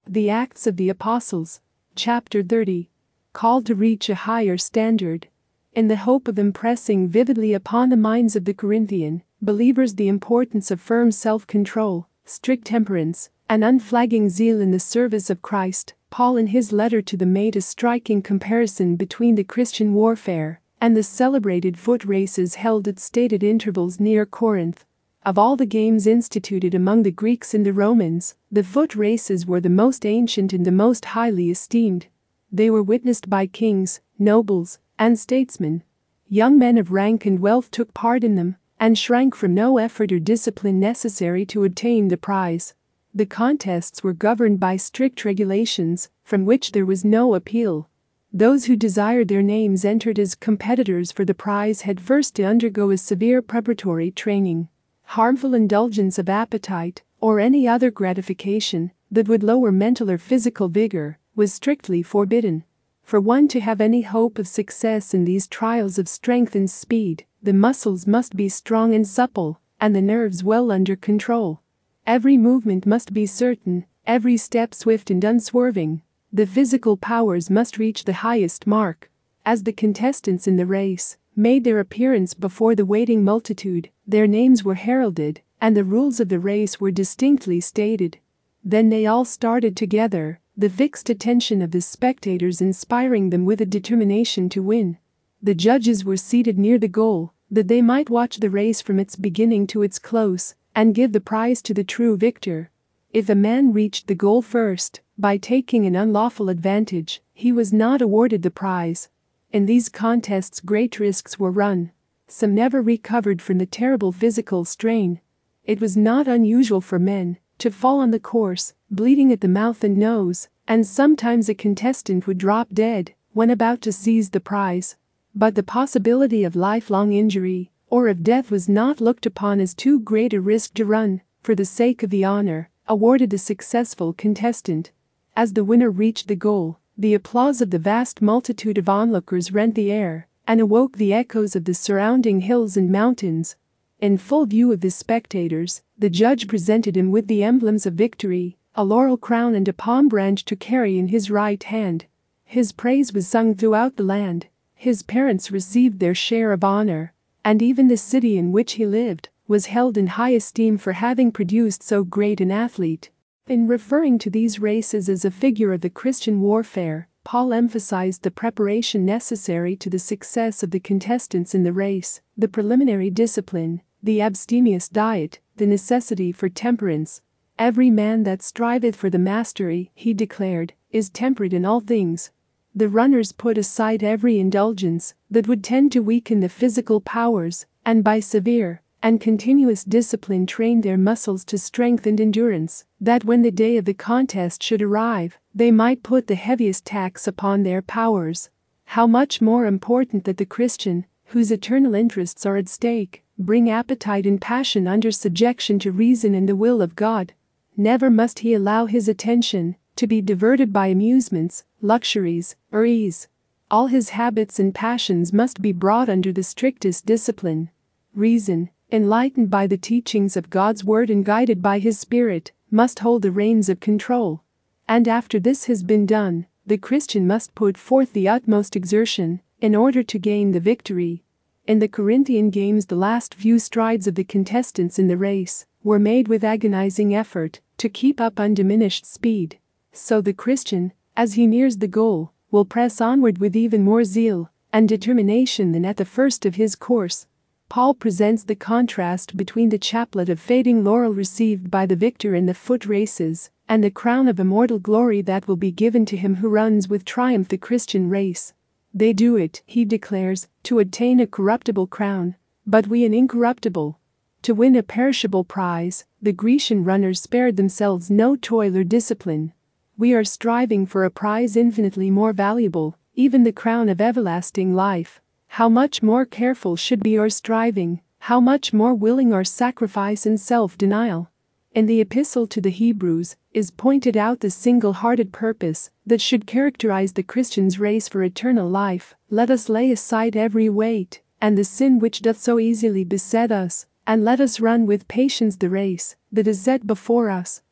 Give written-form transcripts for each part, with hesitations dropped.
The Acts of the Apostles, chapter 30. Called to reach a higher standard. In the hope of impressing vividly upon the minds of the Corinthian believers the importance of firm self-control, strict temperance, and unflagging zeal in the service of Christ, Paul in his letter to them made a striking comparison between the Christian warfare and the celebrated foot races held at stated intervals near Corinth. Of all the games instituted among the Greeks and the Romans, the foot races were the most ancient and the most highly esteemed. They were witnessed by kings, nobles, and statesmen. Young men of rank and wealth took part in them and shrank from no effort or discipline necessary to obtain the prize. The contests were governed by strict regulations from which there was no appeal. Those who desired their names entered as competitors for the prize had first to undergo a severe preparatory training. Harmful indulgence of appetite or any other gratification that would lower mental or physical vigor was strictly forbidden. For one to have any hope of success in these trials of strength and speed, the muscles must be strong and supple, and the nerves well under control. Every movement must be certain, every step swift and unswerving. The physical powers must reach the highest mark. As the contestants in the race made their appearance before the waiting multitude, their names were heralded, and the rules of the race were distinctly stated. Then they all started together, the fixed attention of the spectators inspiring them with a determination to win. The judges were seated near the goal, that they might watch the race from its beginning to its close, and give the prize to the true victor. If a man reached the goal first, by taking an unlawful advantage, he was not awarded the prize. In these contests great risks were run. Some never recovered from the terrible physical strain. It was not unusual for men to fall on the course, bleeding at the mouth and nose, and sometimes a contestant would drop dead when about to seize the prize. But the possibility of lifelong injury or of death was not looked upon as too great a risk to run for the sake of the honor awarded the successful contestant. As the winner reached the goal, the applause of the vast multitude of onlookers rent the air and awoke the echoes of the surrounding hills and mountains. In full view of the spectators, the judge presented him with the emblems of victory, a laurel crown and a palm branch to carry in his right hand. His praise was sung throughout the land. His parents received their share of honor, and even the city in which he lived was held in high esteem for having produced so great an athlete. In referring to these races as a figure of the Christian warfare, Paul emphasized the preparation necessary to the success of the contestants in the race, the preliminary discipline, the abstemious diet, the necessity for temperance. Every man that striveth for the mastery, he declared, is temperate in all things. The runners put aside every indulgence that would tend to weaken the physical powers, and by severe and continuous discipline trained their muscles to strength and endurance, that when the day of the contest should arrive, they might put the heaviest tax upon their powers. How much more important that the Christian, whose eternal interests are at stake, bring appetite and passion under subjection to reason and the will of God. Never must he allow his attention to be diverted by amusements, luxuries, or ease. All his habits and passions must be brought under the strictest discipline. Reason, enlightened by the teachings of God's word and guided by his Spirit, must hold the reins of control. And after this has been done, the Christian must put forth the utmost exertion in order to gain the victory. In the Corinthian games, the last few strides of the contestants in the race were made with agonizing effort to keep up undiminished speed. So the Christian, as he nears the goal, will press onward with even more zeal and determination than at the first of his course. Paul presents the contrast between the chaplet of fading laurel received by the victor in the foot races and the crown of immortal glory that will be given to him who runs with triumph the Christian race. They do it, he declares, to attain a corruptible crown, but we an incorruptible. To win a perishable prize, the Grecian runners spared themselves no toil or discipline. We are striving for a prize infinitely more valuable, even the crown of everlasting life. How much more careful should be our striving, how much more willing our sacrifice and self-denial. In the Epistle to the Hebrews is pointed out the single-hearted purpose that should characterize the Christian's race for eternal life. Let us lay aside every weight and the sin which doth so easily beset us, and let us run with patience the race that is set before us,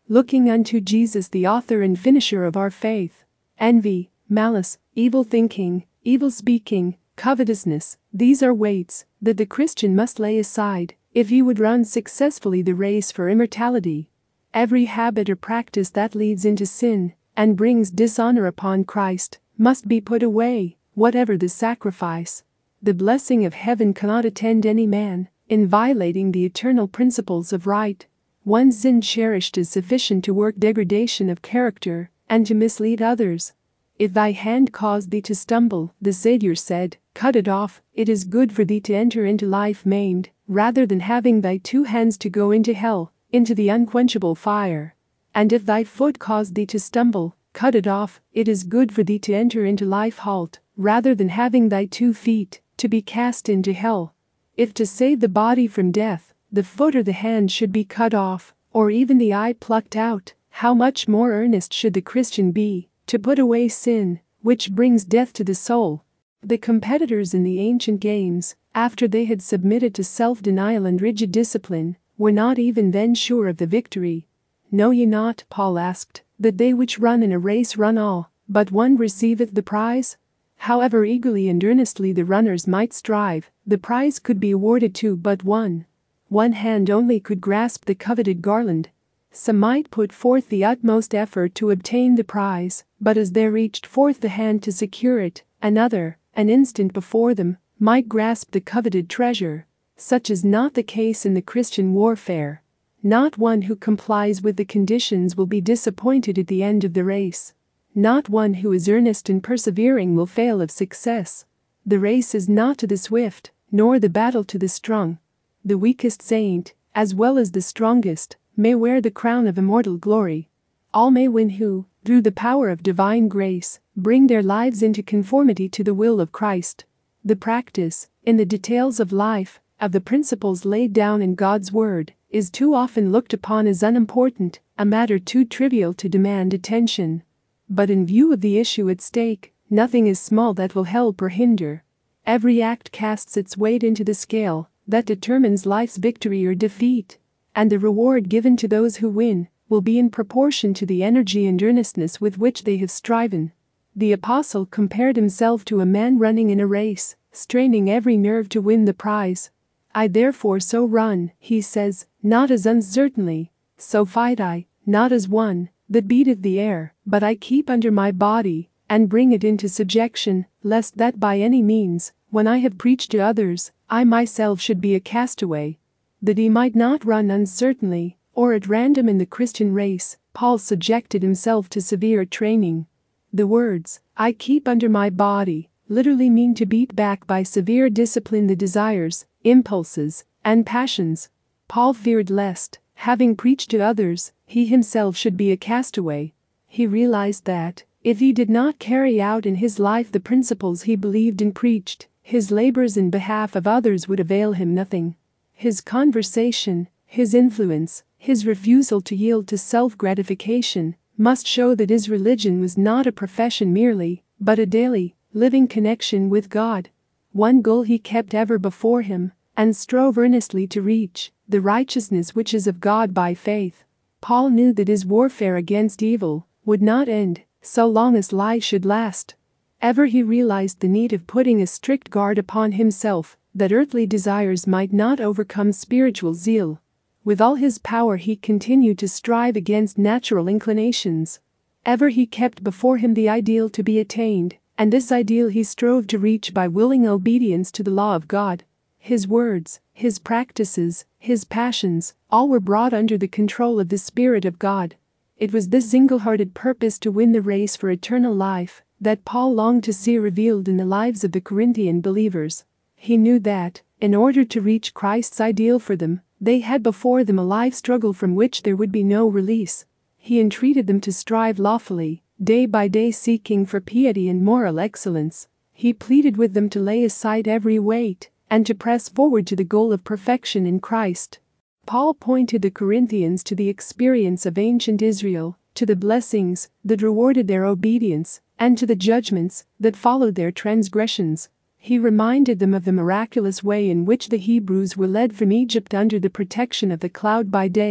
looking unto Jesus the author and finisher of our faith. Envy, malice, evil thinking, evil speaking, covetousness, these are weights that the Christian must lay aside if he would run successfully the race for immortality. Every habit or practice that leads into sin and brings dishonor upon Christ must be put away, whatever the sacrifice. The blessing of heaven cannot attend any man in violating the eternal principles of right. One sin cherished is sufficient to work degradation of character and to mislead others. If thy hand cause thee to stumble, the Saviour said, cut it off, it is good for thee to enter into life maimed, rather than having thy 2 hands to go into hell, into the unquenchable fire. And if thy foot cause thee to stumble, cut it off, it is good for thee to enter into life halt, rather than having thy 2 feet to be cast into hell. If to save the body from death, the foot or the hand should be cut off, or even the eye plucked out, how much more earnest should the Christian be to put away sin, which brings death to the soul. The competitors in the ancient games, after they had submitted to self-denial and rigid discipline, were not even then sure of the victory. Know ye not, Paul asked, that they which run in a race run all, but one receiveth the prize? However eagerly and earnestly the runners might strive, the prize could be awarded to but one. One hand only could grasp the coveted garland. Some might put forth the utmost effort to obtain the prize, but as there reached forth the hand to secure it, another, an instant before them, might grasp the coveted treasure. Such is not the case in the Christian warfare. Not one who complies with the conditions will be disappointed at the end of the race. Not one who is earnest and persevering will fail of success. The race is not to the swift, nor the battle to the strong. The weakest saint, as well as the strongest, may wear the crown of immortal glory. All may win who, through the power of divine grace, bring their lives into conformity to the will of Christ. The practice, in the details of life, of the principles laid down in God's Word, is too often looked upon as unimportant, a matter too trivial to demand attention. But in view of the issue at stake, nothing is small that will help or hinder. Every act casts its weight into the scale that determines life's victory or defeat, and the reward given to those who win will be in proportion to the energy and earnestness with which they have striven. The apostle compared himself to a man running in a race, straining every nerve to win the prize. I therefore so run, he says, not as uncertainly, so fight I, not as one that beateth the air, but I keep under my body, and bring it into subjection, lest that by any means, when I have preached to others, I myself should be a castaway. That he might not run uncertainly, or at random in the Christian race, Paul subjected himself to severe training. The words, I keep under my body, literally mean to beat back by severe discipline the desires, impulses, and passions. Paul feared lest, having preached to others, he himself should be a castaway. He realized that, if he did not carry out in his life the principles he believed and preached, his labors in behalf of others would avail him nothing. His conversation, his influence, his refusal to yield to self-gratification must show that his religion was not a profession merely, but a daily, living connection with God. One goal he kept ever before him, and strove earnestly to reach, the righteousness which is of God by faith. Paul knew that his warfare against evil would not end so long as life should last. Ever he realized the need of putting a strict guard upon himself, that earthly desires might not overcome spiritual zeal. With all his power he continued to strive against natural inclinations. Ever he kept before him the ideal to be attained, and this ideal he strove to reach by willing obedience to the law of God. His words, his practices, his passions, all were brought under the control of the Spirit of God. It was this single-hearted purpose to win the race for eternal life that Paul longed to see revealed in the lives of the Corinthian believers. He knew that, in order to reach Christ's ideal for them, they had before them a life struggle from which there would be no release. He entreated them to strive lawfully, day by day seeking for piety and moral excellence. He pleaded with them to lay aside every weight, and to press forward to the goal of perfection in Christ. Paul pointed the Corinthians to the experience of ancient Israel, to the blessings that rewarded their obedience, and to the judgments that followed their transgressions. He reminded them of the miraculous way in which the Hebrews were led from Egypt under the protection of the cloud by day,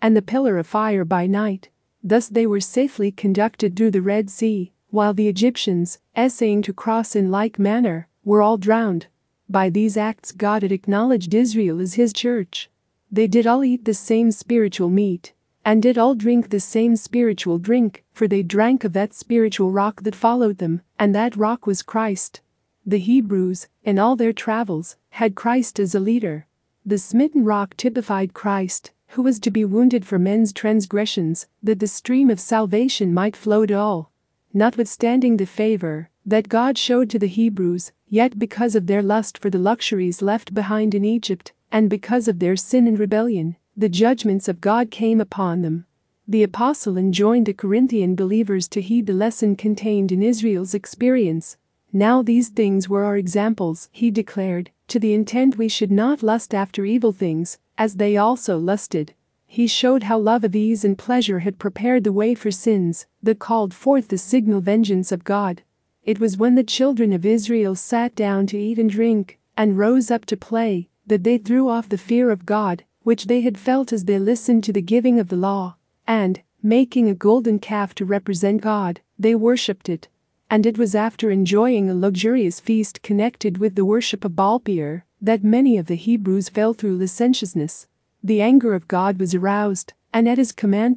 and the pillar of fire by night. Thus they were safely conducted through the Red Sea, while the Egyptians, essaying to cross in like manner, were all drowned. By these acts God had acknowledged Israel as his church. They did all eat the same spiritual meat, and did all drink the same spiritual drink, for they drank of that spiritual rock that followed them, and that rock was Christ. The Hebrews, in all their travels, had Christ as a leader. The smitten rock typified Christ, who was to be wounded for men's transgressions, that the stream of salvation might flow to all. Notwithstanding the favor that God showed to the Hebrews, yet because of their lust for the luxuries left behind in Egypt, and because of their sin and rebellion, the judgments of God came upon them. The apostle enjoined the Corinthian believers to heed the lesson contained in Israel's experience. Now these things were our examples, he declared, to the intent we should not lust after evil things, as they also lusted. He showed how love of ease and pleasure had prepared the way for sins that called forth the signal vengeance of God. It was when the children of Israel sat down to eat and drink, and rose up to play, that they threw off the fear of God, which they had felt as they listened to the giving of the law, and, making a golden calf to represent God, they worshipped it. And it was after enjoying a luxurious feast connected with the worship of Baal-peor that many of the Hebrews fell through licentiousness. The anger of God was aroused, and at his command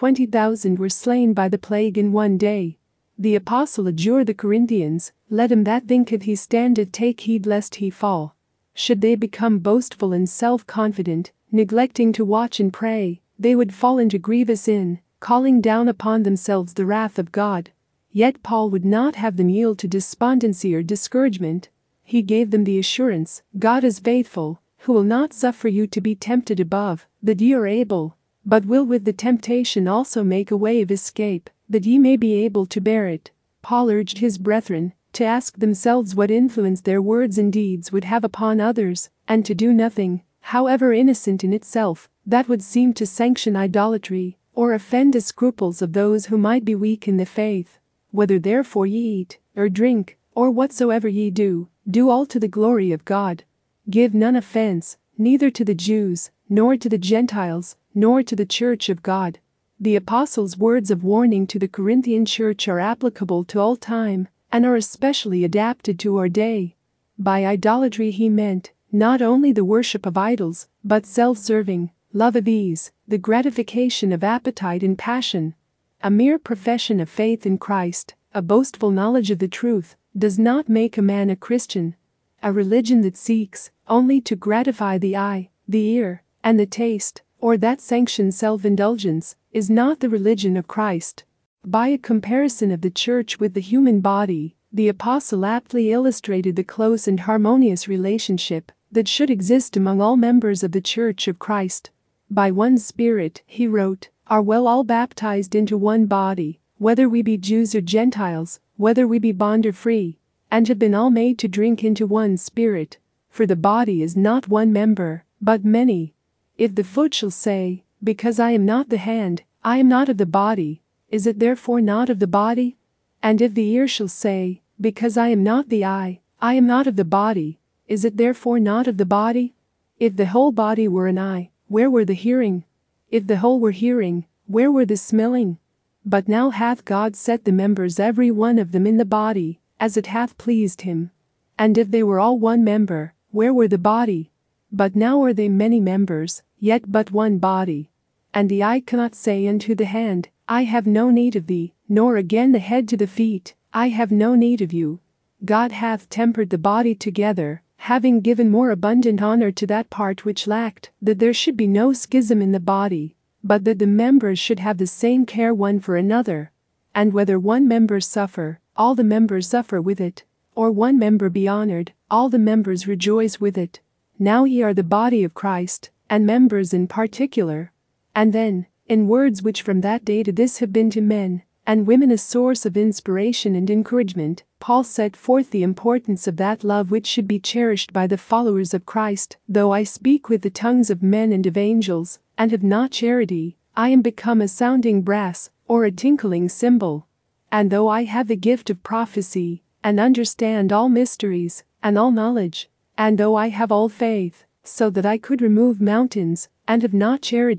23,000 were slain by the plague in one day. The apostle adjured the Corinthians, "Let him that thinketh he standeth take heed lest he fall." Should they become boastful and self-confident, neglecting to watch and pray, they would fall into grievous sin, calling down upon themselves the wrath of God. Yet Paul would not have them yield to despondency or discouragement. He gave them the assurance, "God is faithful, who will not suffer you to be tempted above that ye are able, but will with the temptation also make a way of escape, that ye may be able to bear it." Paul urged his brethren to ask themselves what influence their words and deeds would have upon others, and to do nothing, however innocent in itself, that would seem to sanction idolatry or offend the scruples of those who might be weak in the faith. "Whether therefore ye eat, or drink, or whatsoever ye do, do all to the glory of God. Give none offense, neither to the Jews, nor to the Gentiles, nor to the church of God." The apostle's words of warning to the Corinthian church are applicable to all time, and are especially adapted to our day. By idolatry he meant not only the worship of idols, but self-serving, love of ease, the gratification of appetite and passion. A mere profession of faith in Christ, a boastful knowledge of the truth, does not make a man a Christian. A religion that seeks only to gratify the eye, the ear, and the taste, or that sanctions self-indulgence, is not the religion of Christ. By a comparison of the church with the human body, the apostle aptly illustrated the close and harmonious relationship that should exist among all members of the Church of Christ. By one Spirit, he wrote, "Are well all baptized into one body, whether we be Jews or Gentiles, whether we be bond or free, and have been all made to drink into one Spirit. For the body is not one member, but many. If the foot shall say, Because I am not the hand, I am not of the body, is it therefore not of the body? And if the ear shall say, Because I am not the eye, I am not of the body, is it therefore not of the body? If the whole body were an eye, where were the hearing? If the whole were hearing, where were the smelling? But now hath God set the members every one of them in the body, as it hath pleased him. And if they were all one member, where were the body? But now are they many members, yet but one body. And the eye cannot say unto the hand, I have no need of thee, nor again the head to the feet, I have no need of you. God hath tempered the body together, having given more abundant honor to that part which lacked, that there should be no schism in the body, but that the members should have the same care one for another. And whether one member suffer, all the members suffer with it, or one member be honored, all the members rejoice with it. Now ye are the body of Christ, and members in particular. And then, in words which from that day to this have been to men and women a source of inspiration and encouragement, Paul set forth the importance of that love which should be cherished by the followers of Christ. Though I speak with the tongues of men and of angels, and have not charity, I am become a sounding brass, or a tinkling cymbal. And though I have the gift of prophecy, and understand all mysteries, and all knowledge, and though I have all faith, so that I could remove mountains, and have not charity,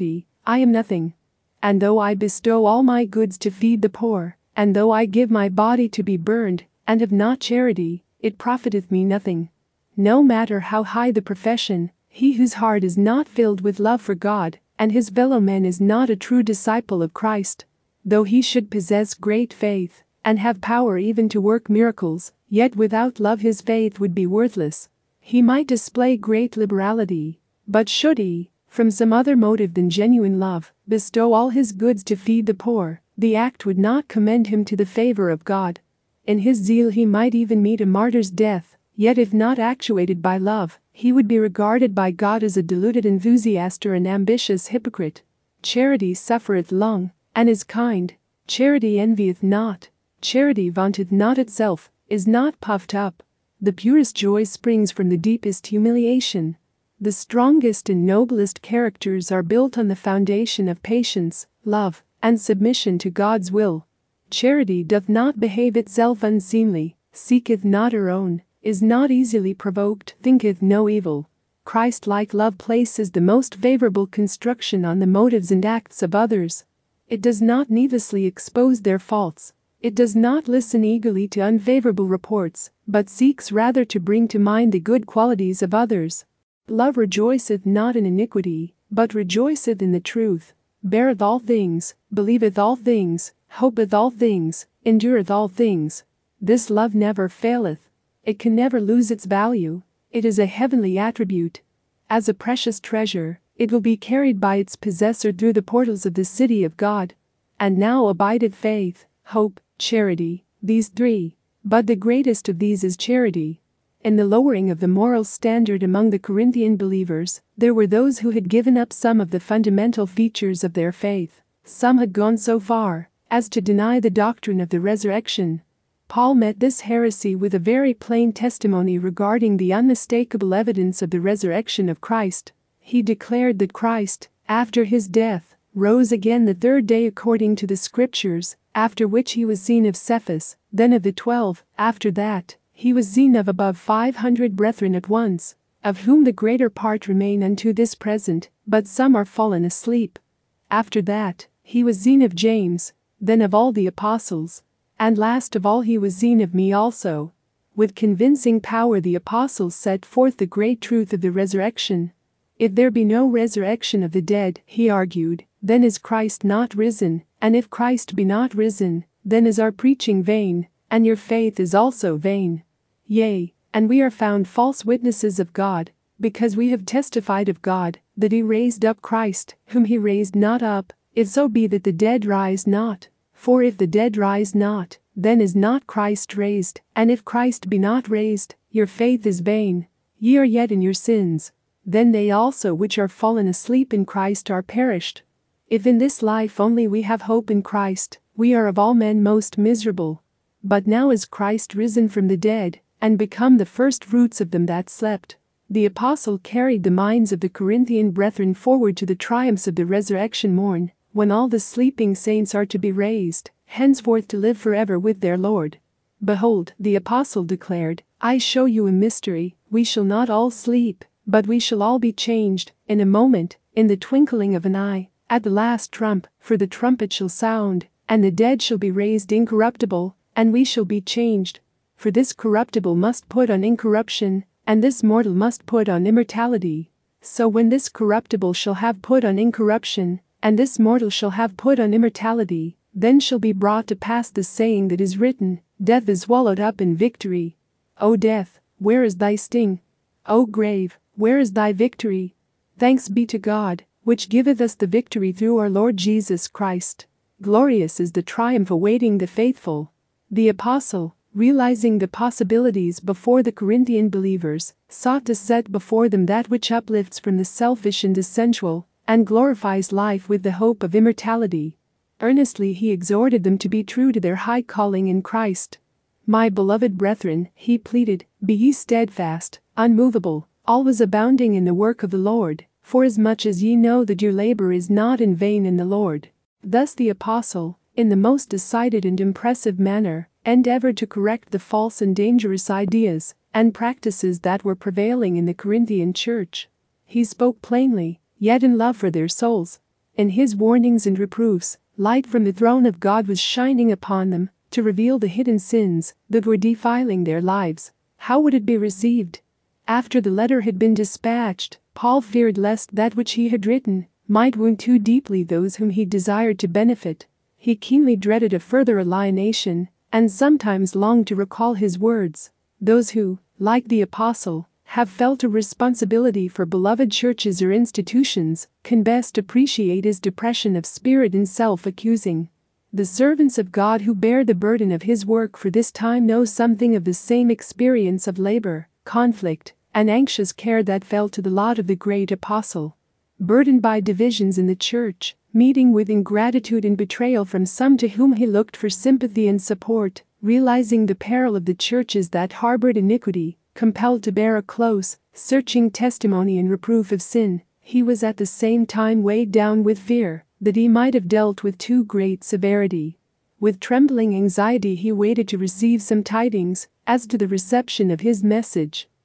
I am nothing. And though I bestow all my goods to feed the poor, and though I give my body to be burned, and have not charity, it profiteth me nothing. No matter how high the profession, he whose heart is not filled with love for God and his fellow men is not a true disciple of Christ. Though he should possess great faith and have power even to work miracles, yet without love his faith would be worthless. He might display great liberality, but should he, from some other motive than genuine love, bestow all his goods to feed the poor, the act would not commend him to the favor of God. In his zeal he might even meet a martyr's death, yet if not actuated by love, he would be regarded by God as a deluded enthusiast or an ambitious hypocrite. Charity suffereth long, and is kind. Charity envieth not. Charity vaunteth not itself, is not puffed up. The purest joy springs from the deepest humiliation. The strongest and noblest characters are built on the foundation of patience, love, and submission to God's will. Charity doth not behave itself unseemly, seeketh not her own, is not easily provoked, thinketh no evil. Christ-like love places the most favorable construction on the motives and acts of others. It does not needlessly expose their faults. It does not listen eagerly to unfavorable reports, but seeks rather to bring to mind the good qualities of others. Love rejoiceth not in iniquity, but rejoiceth in the truth, beareth all things, believeth all things, hopeth all things, endureth all things. This love never faileth. It can never lose its value. It is a heavenly attribute. As a precious treasure, it will be carried by its possessor through the portals of the city of God. And now abideth faith, hope, charity, these three, but the greatest of these is charity. In the lowering of the moral standard among the Corinthian believers, there were those who had given up some of the fundamental features of their faith. Some had gone so far as to deny the doctrine of the resurrection. Paul met this heresy with a very plain testimony regarding the unmistakable evidence of the resurrection of Christ. He declared that Christ, after his death, rose again the third day according to the Scriptures, after which he was seen of Cephas, then of the 12, after that, he was seen of above 500 brethren at once, of whom the greater part remain unto this present, but some are fallen asleep. After that, he was seen of James, then of all the apostles, and last of all he was seen of me also. With convincing power the apostles set forth the great truth of the resurrection. If there be no resurrection of the dead, he argued, then is Christ not risen, and if Christ be not risen, then is our preaching vain, and your faith is also vain. Yea, and we are found false witnesses of God, because we have testified of God, that he raised up Christ, whom he raised not up, if so be that the dead rise not. For if the dead rise not, then is not Christ raised, and if Christ be not raised, your faith is vain. Ye are yet in your sins. Then they also which are fallen asleep in Christ are perished. If in this life only we have hope in Christ, we are of all men most miserable. But now is Christ risen from the dead, and become the first fruits of them that slept. The apostle carried the minds of the Corinthian brethren forward to the triumphs of the resurrection morn, when all the sleeping saints are to be raised, henceforth to live forever with their Lord. Behold, the apostle declared, I show you a mystery, we shall not all sleep, but we shall all be changed, in a moment, in the twinkling of an eye, at the last trump, for the trumpet shall sound, and the dead shall be raised incorruptible, and we shall be changed. For this corruptible must put on incorruption, and this mortal must put on immortality. So when this corruptible shall have put on incorruption, and this mortal shall have put on immortality, then shall be brought to pass the saying that is written, Death is swallowed up in victory. O death, where is thy sting? O grave, where is thy victory? Thanks be to God, which giveth us the victory through our Lord Jesus Christ. Glorious is the triumph awaiting the faithful. The apostle, realizing the possibilities before the Corinthian believers, sought to set before them that which uplifts from the selfish and the sensual, and glorifies life with the hope of immortality. Earnestly he exhorted them to be true to their high calling in Christ. My beloved brethren, he pleaded, be ye steadfast, unmovable, always abounding in the work of the Lord, forasmuch as ye know that your labor is not in vain in the Lord. Thus the apostle, in the most decided and impressive manner, endeavored to correct the false and dangerous ideas and practices that were prevailing in the Corinthian church. He spoke plainly, yet in love for their souls. In his warnings and reproofs, light from the throne of God was shining upon them to reveal the hidden sins that were defiling their lives. How would it be received? After the letter had been dispatched, Paul feared lest that which he had written might wound too deeply those whom he desired to benefit. He keenly dreaded a further alienation and sometimes longed to recall his words. Those who, like the apostle, have felt a responsibility for beloved churches or institutions can best appreciate his depression of spirit and self-accusing. The servants of God who bear the burden of his work for this time know something of the same experience of labor, conflict, and anxious care that fell to the lot of the great apostle. Burdened by divisions in the church, meeting with ingratitude and betrayal from some to whom he looked for sympathy and support, realizing the peril of the churches that harbored iniquity, compelled to bear a close, searching testimony and reproof of sin, he was at the same time weighed down with fear that he might have dealt with too great severity. With trembling anxiety he waited to receive some tidings as to the reception of his message.